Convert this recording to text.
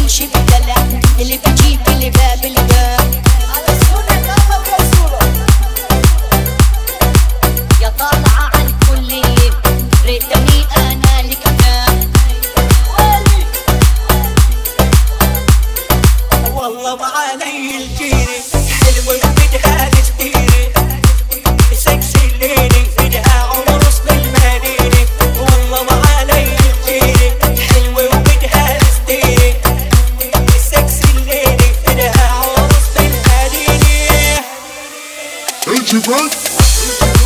بتمشي بدلع، اللي بتجيب اللي باب الباب. يا طالعة عن كلية ريتني انا الكتاب. والله وعلي الجيري حلوة وبدها تستيري، سكسي الليلي بدها عروس بالمدينة. والله وعلي الجيري حلوة وبدها تستيري، سكسي الليلي بدها عروس بالمدينة.